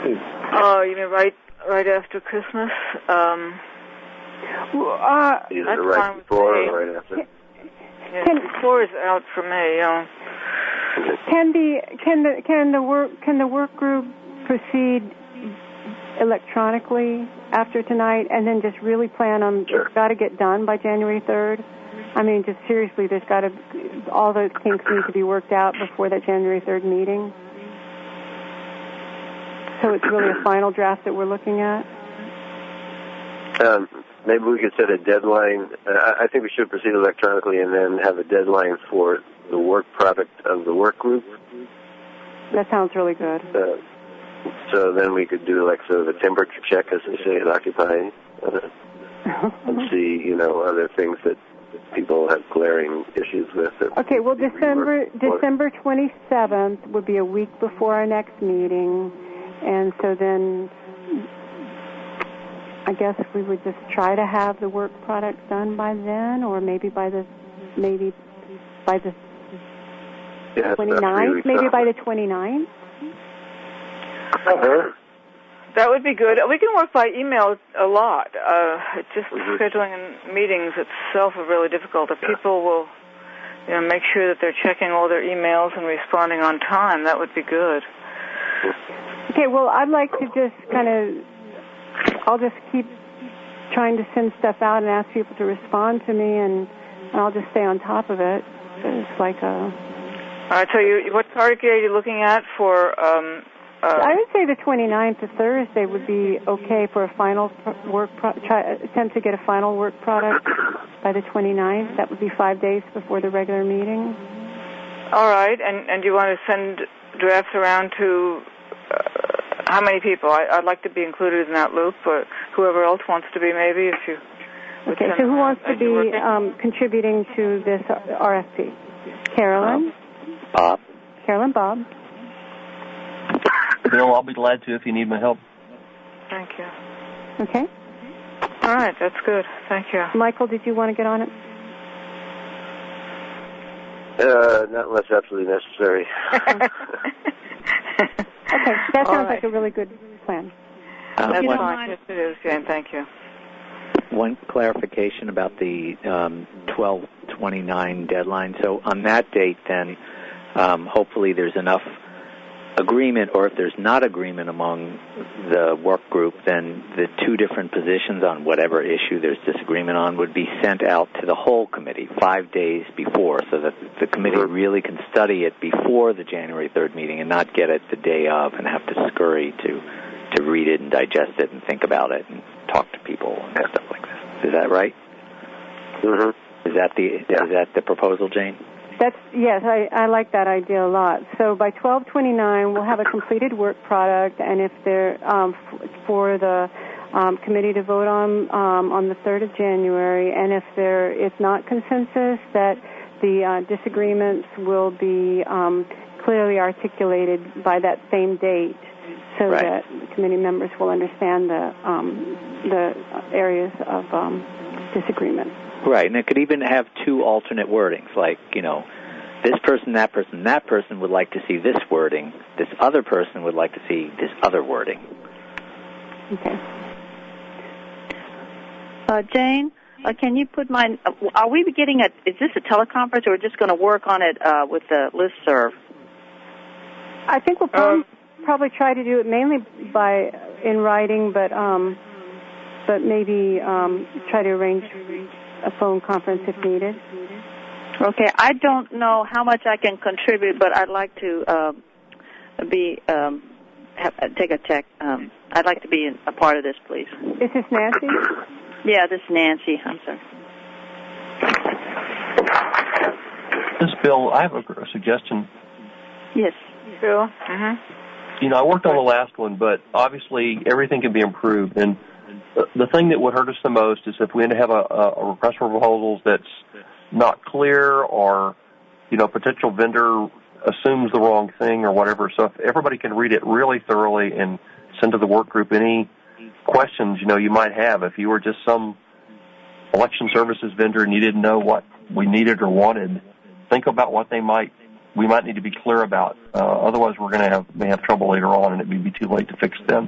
Oh, you mean right after Christmas? Either right before or right after. Yeah, before is out for me. Can the work group proceed electronically after tonight, and then just really plan on it's got to get done by January 3rd? I mean, just seriously, there's got to all those kinks need to be worked out before that January 3rd meeting. So it's really a final draft that we're looking at. Maybe we could set a deadline. I think we should proceed electronically and then have a deadline for the work product of the work group. That sounds really good. So then we could do like sort of a temperature check, as they say at Occupy, and see, other things that people have glaring issues with. Okay, well, December 27th would be a week before our next meeting, and so then I guess we would just try to have the work product done by then, or maybe by the 29th, maybe by the 29th. That would be good. We can work by email a lot. Just scheduling meetings itself is really difficult. If people will, make sure that they're checking all their emails and responding on time, that would be good. Okay, well, I'd like to just I'll just keep trying to send stuff out and ask people to respond to me, and I'll just stay on top of it. It's like a... All right, so what target are you looking at for... I would say the 29th of Thursday would be okay for a final attempt to get a final work product by the 29th. That would be 5 days before the regular meeting. All right, and do you want to send drafts around to how many people? I'd like to be included in that loop, but whoever else wants to be, maybe, if you... Okay, so who wants to be contributing to this RFP? Carolyn? Bob. Carolyn, Bob. Bill, I'll be glad to if you need my help. Thank you. Okay. All right, that's good. Thank you. Michael, did you want to get on it? Not unless absolutely necessary. Okay, that sounds like a really good plan. That's fine. Yes, it is, Jane. Thank you. One clarification about the 12/29 deadline. So on that date, then, hopefully there's enough agreement, or if there's not agreement among the work group, then the two different positions on whatever issue there's disagreement on would be sent out to the whole committee 5 days before, so that the committee really can study it before the January 3rd meeting and not get it the day of and have to scurry to read it and digest it and think about it and talk to people and stuff like that. Is that right? Mm-hmm. Is that the proposal, Jane? Yes, I like that idea a lot. So by 12/29, we'll have a completed work product, and if they're for the committee to vote on the 3rd of January, and if there is not consensus, that the disagreements will be clearly articulated by that same date, so that the committee members will understand the areas of disagreement. Right, and it could even have two alternate wordings, like, this person, that person would like to see this wording, this other person would like to see this other wording. Okay. Jane, can you put mine, are we getting is this a teleconference, or we're just going to work on it with the listserv? I think we'll probably try to do it mainly in writing, but maybe try to arrange a phone conference if needed. Okay, I don't know how much I can contribute, but I'd like to take a check. I'd like to be a part of this, please. Is this Nancy? Yeah, this is Nancy. I'm sorry. This is Bill. I have a suggestion. Yes. Bill? Mm-hmm. I worked on the last one, but obviously everything can be improved. And the thing that would hurt us the most is if we had to have a request for proposals that's not clear, or, potential vendor assumes the wrong thing or whatever. So if everybody can read it really thoroughly and send to the work group any questions, you might have. If you were just some election services vendor and you didn't know what we needed or wanted, think about what they might we might need to be clear about. Otherwise, we're going to may have trouble later on, and it may be too late to fix them.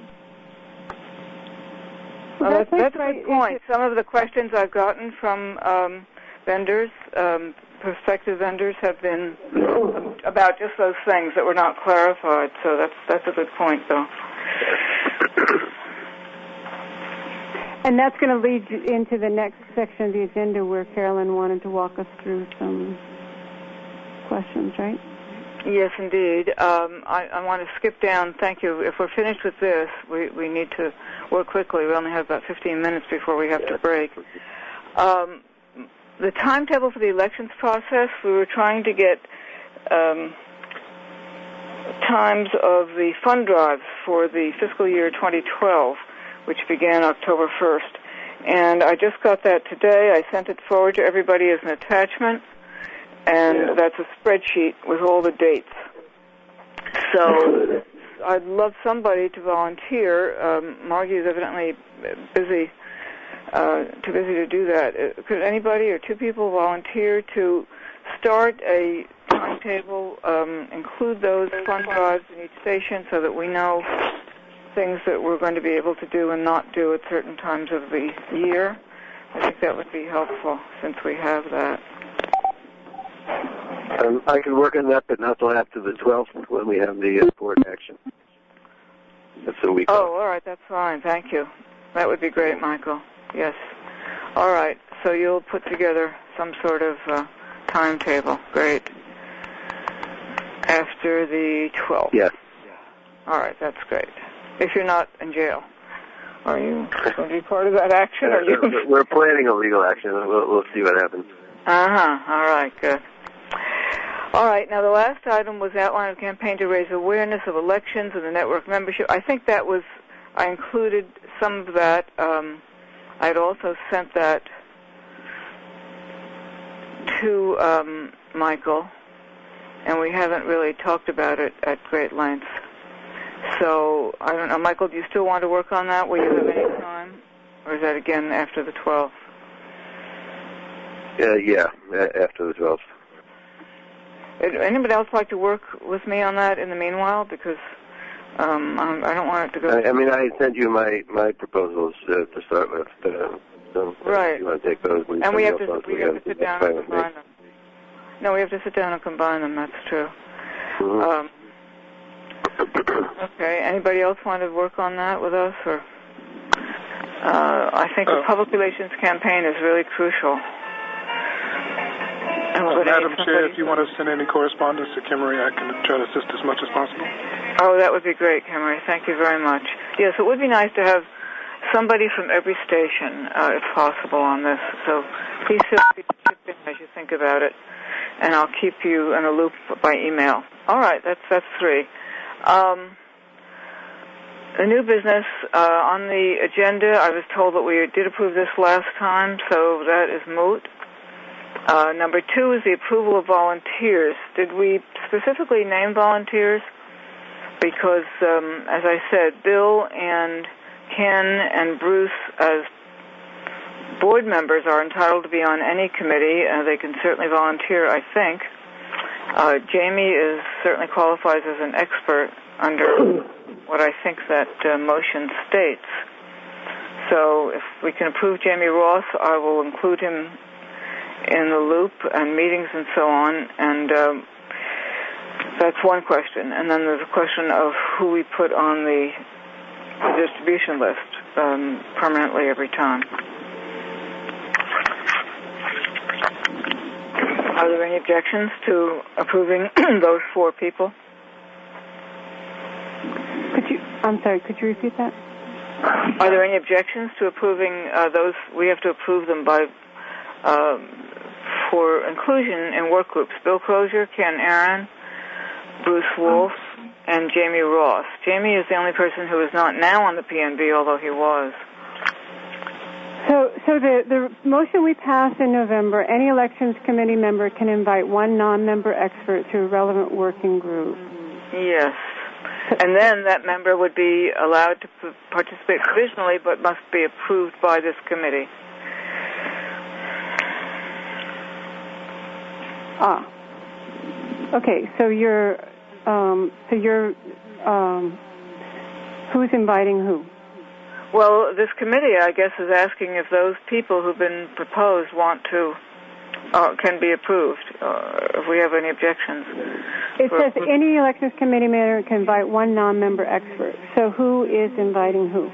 Well, that's a good point. Some of the questions I've gotten from vendors, prospective vendors, have been about just those things that were not clarified. So that's a good point, though. And that's going to lead into the next section of the agenda where Carolyn wanted to walk us through some questions, right? Yes, indeed. I want to skip down. Thank you. If we're finished with this, we need to work quickly. We only have about 15 minutes before we have to break. The timetable for the elections process, we were trying to get times of the fund drives for the fiscal year 2012, which began October 1st. And I just got that today. I sent it forward to everybody as an attachment. And that's a spreadsheet with all the dates. So I'd love somebody to volunteer. Margie is evidently busy, too busy to do that. Could anybody or two people volunteer to start a timetable, include those fund drives in each station so that we know things that we're going to be able to do and not do at certain times of the year? I think that would be helpful since we have that. I can work on that, but not till after the 12th when we have the board action. That's a week. Oh, all right, that's fine. Thank you. That would be great, Michael. Yes. All right, so you'll put together some sort of timetable. Great. After the 12th. Yes. All right, that's great. If you're not in jail. Are you going to be part of that action? Or you? We're planning a legal action. We'll see what happens. Uh-huh. All right, good. All right, now the last item was outline of campaign to raise awareness of elections and the network membership. I think that was, I included some of that. I'd also sent that to Michael, and we haven't really talked about it at great length. So, I don't know, Michael, do you still want to work on that? Will you have any time? Or is that again after the 12th? Yeah, after the 12th. Would anybody else like to work with me on that in the meanwhile? Because I don't want it to go... I mean, I sent you my proposals to start with. So right. If you want to take those. And we have to sit down and combine them. No, we have to sit down and combine them, that's true. Mm-hmm. Okay, anybody else want to work on that with us? Or I think the public relations campaign is really crucial. Madam Chair, if you want to send any correspondence to Kimmery, I can try to assist as much as possible. Oh, that would be great, Kimmery. Thank you very much. Yes, it would be nice to have somebody from every station, if possible, on this. So please feel free to chip in as you think about it, and I'll keep you in a loop by email. All right, that's three. The new business on the agenda, I was told that we did approve this last time, so that is moot. Number two is the approval of volunteers. Did we specifically name volunteers? Because, as I said, Bill and Ken and Bruce, as board members, are entitled to be on any committee. They can certainly volunteer, I think. Jamie certainly qualifies as an expert under what I think that motion states. So if we can approve Jamie Ross, I will include him in the loop and meetings and so on, and that's one question. And then there's a question of who we put on the distribution list permanently every time. Are there any objections to approving those four people? Could you repeat that? Are there any objections to approving those? We have to approve them by for inclusion in work groups. Bill Crozier, Ken Aaron, Bruce Wolf, and Jamie Ross. Jamie is the only person who is not now on the PNB, although he was. So the motion we passed in November, any elections committee member can invite one non-member expert to a relevant working group. Yes. And then that member would be allowed to participate provisionally, but must be approved by this committee. Okay, so who's inviting who? Well, this committee, I guess, is asking if those people who've been proposed want to, can be approved, if we have any objections. It says any elections committee member can invite one non-member expert. So who is inviting who?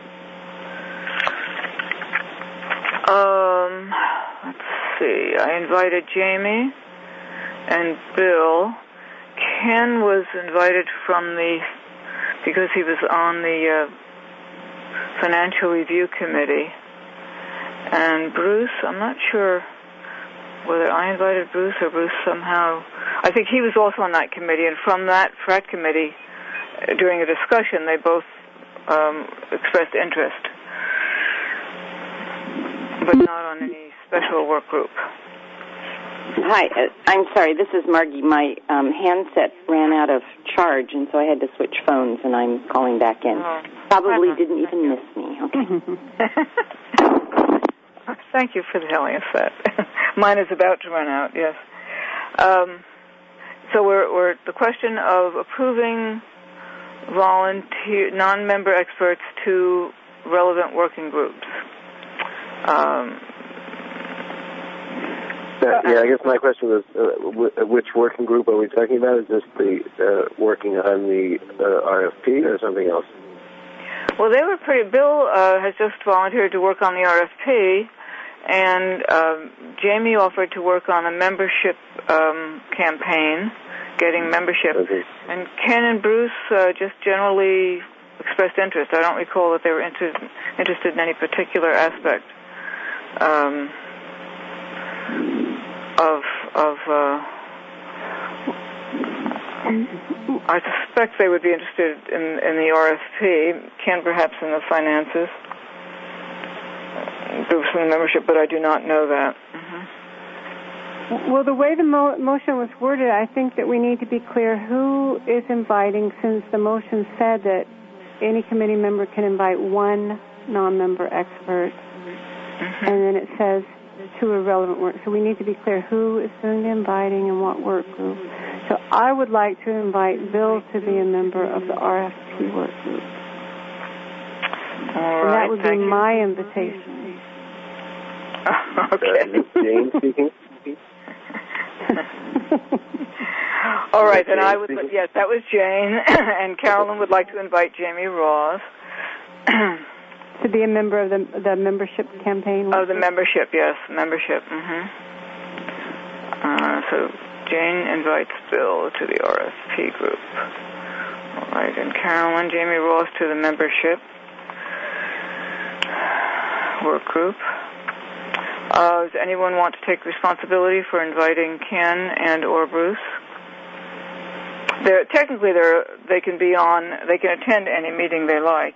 Let's see. I invited Jamie and Bill. Ken was invited because he was on the Financial Review Committee. And Bruce, I'm not sure whether I invited Bruce or Bruce somehow. I think he was also on that committee, and from that committee, during a discussion, they both expressed interest, but not on any special work group. Hi, I'm sorry, this is Margie. My handset ran out of charge, and so I had to switch phones, and I'm calling back in. Probably didn't even miss me. Okay. Thank you for telling us that. Mine is about to run out, yes. So we're the question of approving volunteer, non-member experts to relevant working groups. Yeah, I guess my question was, which working group are we talking about? Is this the working on the RFP or something else? Well, Bill has just volunteered to work on the RFP, and Jamie offered to work on a membership campaign, getting membership. Okay. And Ken and Bruce just generally expressed interest. I don't recall that they were interested in any particular aspect I suspect they would be interested in the RFP, Ken perhaps in the finances, Bruce in the membership, but I do not know that. Mm-hmm. Well, the way the motion was worded, I think that we need to be clear who is inviting, since the motion said that any committee member can invite one non-member expert, and then it says to a relevant work. So we need to be clear who is doing the inviting and what work group. So I would like to invite Bill to be a member of the RFP work group. All right, and that would be my invitation. Okay. Jane speaking? All right, then I would. Yes, that was Jane, and Carolyn would like to invite Jamie Ross to be a member of the membership campaign. Oh, the membership, yes, membership. So Jane invites Bill to the RFP group. All right, and Carolyn, Jamie Ross to the membership work group. Does anyone want to take responsibility for inviting Ken and or Bruce? They can attend any meeting they like.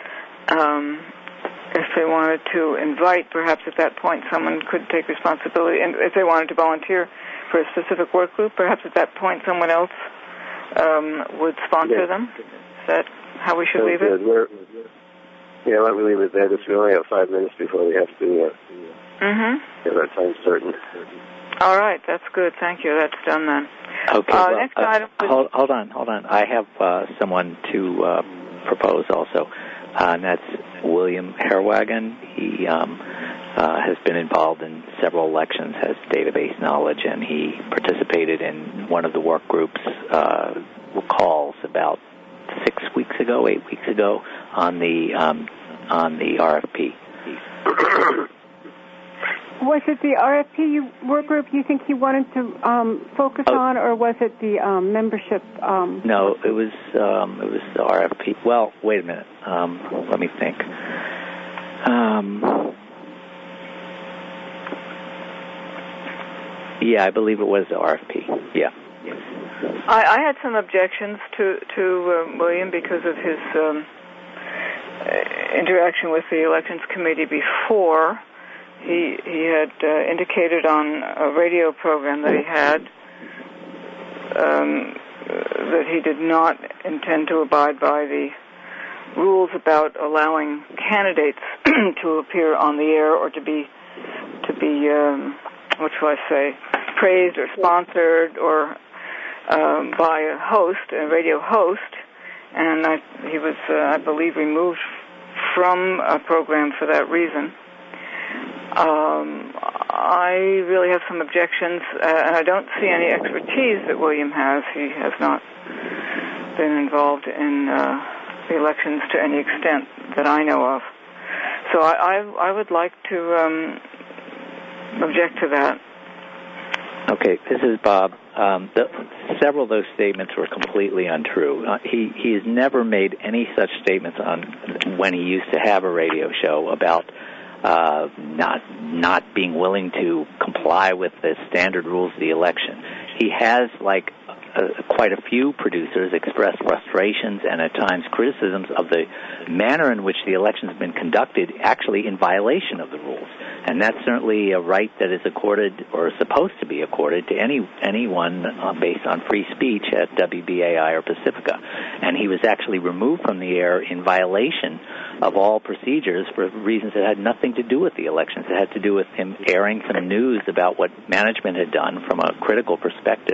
If they wanted to invite, perhaps at that point someone could take responsibility. And if they wanted to volunteer for a specific work group, perhaps at that point someone else would sponsor them. Is that how we should leave it? Why don't we leave it there? Just we only have 5 minutes before we have to get our time certain. All right, that's good. Thank you. That's done then. Okay. Next item. Hold on. I have someone to propose also, and that's William Herwagen. He has been involved in several elections, has database knowledge, and he participated in one of the work groups calls about 8 weeks ago on the RFP. Was it the RFP work group you think he wanted to focus on, or was it the membership? No, it was the RFP. Well, wait a minute. Let me think. Yeah, I believe it was the RFP. Yeah. I had some objections to William because of his interaction with the Elections Committee before. He had indicated on a radio program that he had that he did not intend to abide by the rules about allowing candidates to appear on the air or to be what shall I say, praised or sponsored or by a host, a radio host, and he was, I believe, removed from a program for that reason. I really have some objections, and I don't see any expertise that William has. He has not been involved in the elections to any extent that I know of. So I would like to object to that. Okay, this is Bob. Several of those statements were completely untrue. He has never made any such statements on when he used to have a radio show about not being willing to comply with the standard rules of the election. He has, like quite a few producers, expressed frustrations and at times criticisms of the manner in which the election has been conducted, actually in violation of the rules. And that's certainly a right that is accorded or is supposed to be accorded to anyone based on free speech at WBAI or Pacifica. And he was actually removed from the air in violation of all procedures for reasons that had nothing to do with the elections. It had to do with him airing some news about what management had done from a critical perspective.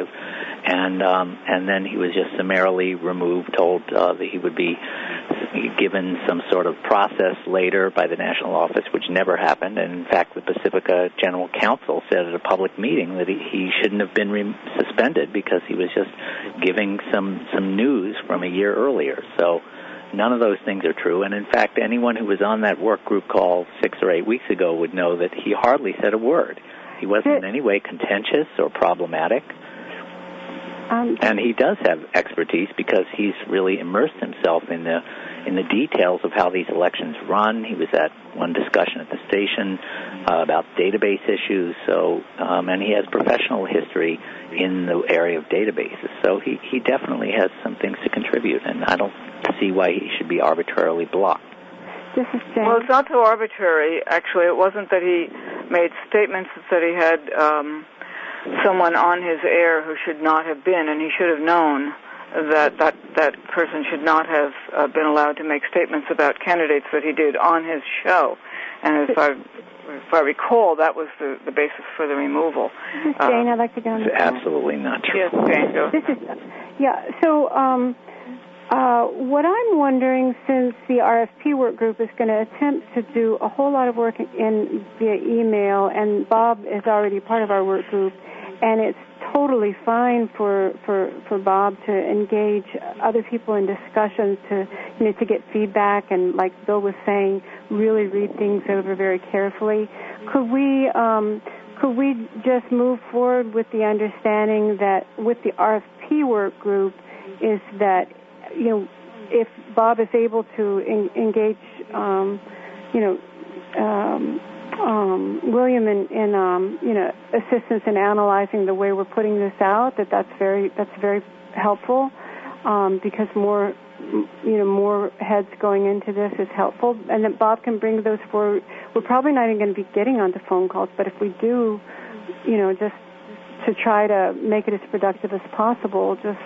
And then he was just summarily removed, told that he would be given some sort of process later by the national office, which never happened. And in fact, the Pacifica General Counsel said at a public meeting that he shouldn't have been suspended because he was just giving some news from a year earlier. So none of those things are true. And in fact, anyone who was on that work group call 6 or 8 weeks ago would know that he hardly said a word. He wasn't in any way contentious or problematic. And he does have expertise because he's really immersed himself in the details of how these elections run. He was at one discussion at the station about database issues. So, and he has professional history in the area of databases. So he definitely has some things to contribute, and I don't see why he should be arbitrarily blocked. This is Jane. Well, it's not so arbitrary, actually. It wasn't that he made statements that he had someone on his air who should not have been, and he should have known that person should not have been allowed to make statements about candidates that he did on his show. And if I recall, that was the basis for the removal. This is Jane. I'd like to go on. It's absolutely not true. Yes, Jane, go. So what I'm wondering, since the RFP work group is going to attempt to do a whole lot of work via email, and Bob is already part of our work group, and it's totally fine for Bob to engage other people in discussions to get feedback, and like Bill was saying, really read things over very carefully. Could we just move forward with the understanding that with the RFP work group is that if Bob is able to engage William in assistance in analyzing the way we're putting this out, that's very helpful, because more heads going into this is helpful, and that Bob can bring those forward. We're probably not even going to be getting onto phone calls, but if we do, just to try to make it as productive as possible, just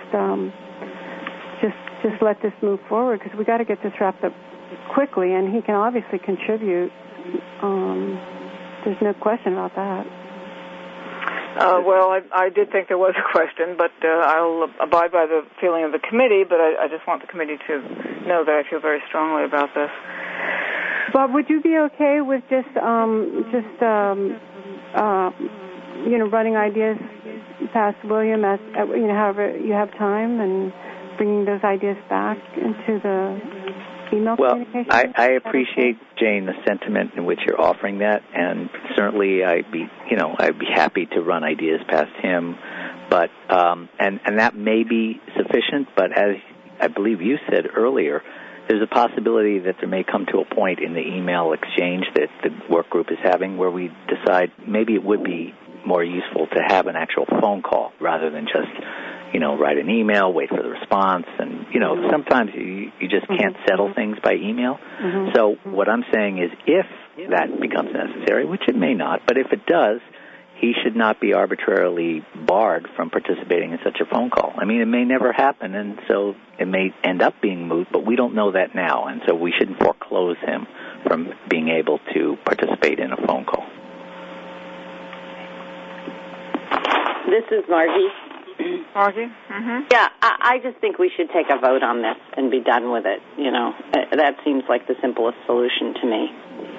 let this move forward, because we got to get this wrapped up quickly, and he can obviously contribute. There's no question about that. Well, I did think there was a question, but I'll abide by the feeling of the committee, but I just want the committee to know that I feel very strongly about this. Bob, would you be okay with running ideas past William as however you have time, and bringing those ideas back into the email communication? Well, I appreciate, Jane, the sentiment in which you're offering that, and certainly I'd be happy to run ideas past him, but and that may be sufficient. But as I believe you said earlier, there's a possibility that there may come to a point in the email exchange that the work group is having where we decide maybe it would be more useful to have an actual phone call rather than just write an email, wait for the response, and sometimes you just can't settle things by email. Mm-hmm. So what I'm saying is, if that becomes necessary, which it may not, but if it does, he should not be arbitrarily barred from participating in such a phone call. I mean, it may never happen, and so it may end up being moot, but we don't know that now, and so we shouldn't foreclose him from being able to participate in a phone call. This is Margie. Margie? Mm-hmm. Yeah, I just think we should take a vote on this and be done with it. That seems like the simplest solution to me.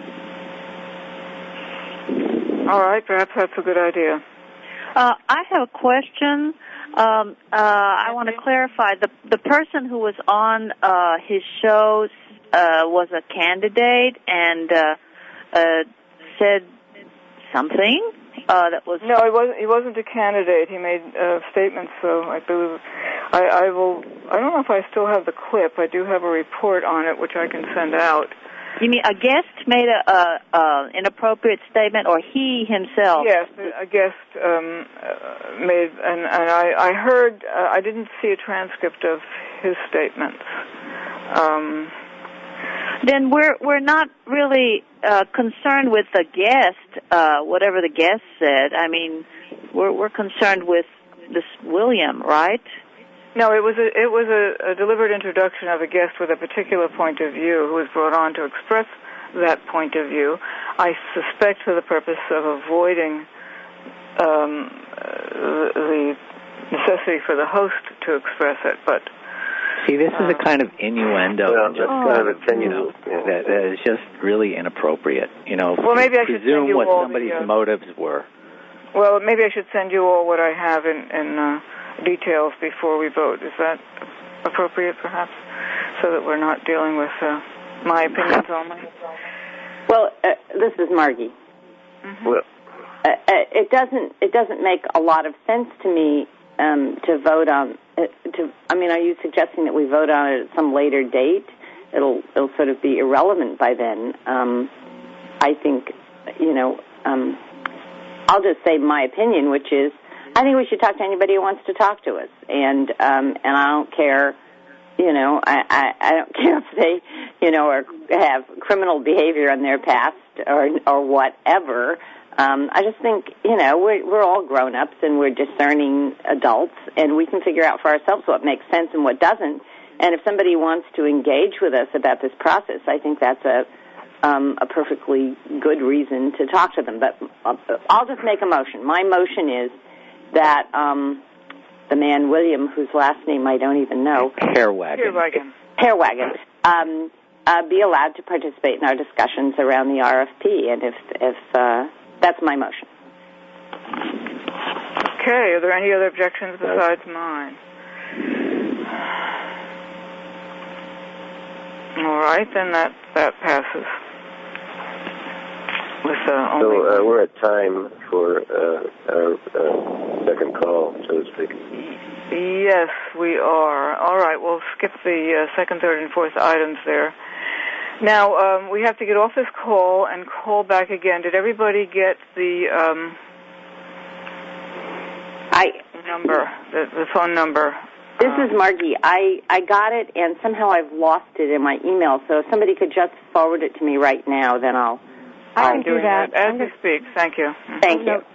All right, perhaps that's a good idea. I have a question. I want to clarify. The person who was on his show was a candidate and said something that was... No, he wasn't a candidate. He made statements, so I believe... I don't know if I still have the clip. I do have a report on it, which I can send out. You mean a guest made a inappropriate statement, or he himself? Yes, a guest made, and I heard. I didn't see a transcript of his statements. Then we're not really concerned with the guest, whatever the guest said. I mean, we're concerned with this William, right? No, it was a deliberate introduction of a guest with a particular point of view who was brought on to express that point of view. I suspect for the purpose of avoiding the necessity for the host to express it, but. See, this is a kind of innuendo. Well, that's kind of attenuous. That is just really inappropriate. Well, maybe I should send you what all somebody's motives were. Well, maybe I should send you all what I have in details before we vote. Is that appropriate, perhaps, so that we're not dealing with my opinions only? Well, this is Margie. Mm-hmm. Well, it doesn't make a lot of sense to me to vote on. Are you suggesting that we vote on it at some later date? It'll sort of be irrelevant by then. I think, I'll just say my opinion, which is, I think we should talk to anybody who wants to talk to us, and I don't care, I don't care if they, or have criminal behavior in their past or whatever. I just think, we're all grown-ups and we're discerning adults, and we can figure out for ourselves what makes sense and what doesn't. And if somebody wants to engage with us about this process, I think that's a perfectly good reason to talk to them. But I'll just make a motion. My motion is that the man, William, whose last name I don't even know. Hairwagon, be allowed to participate in our discussions around the RFP. And if that's my motion. Okay. Are there any other objections besides mine? All right, then that passes. So we're at time for our second call, so to speak. Yes, we are. All right, we'll skip the second, third, and fourth items there. Now, we have to get off this call and call back again. Did everybody get the number, the phone number? This is Margie. I got it, and somehow I've lost it in my email. So if somebody could just forward it to me right now, then I'll I can do that. As we speak. Thank you. Thank you.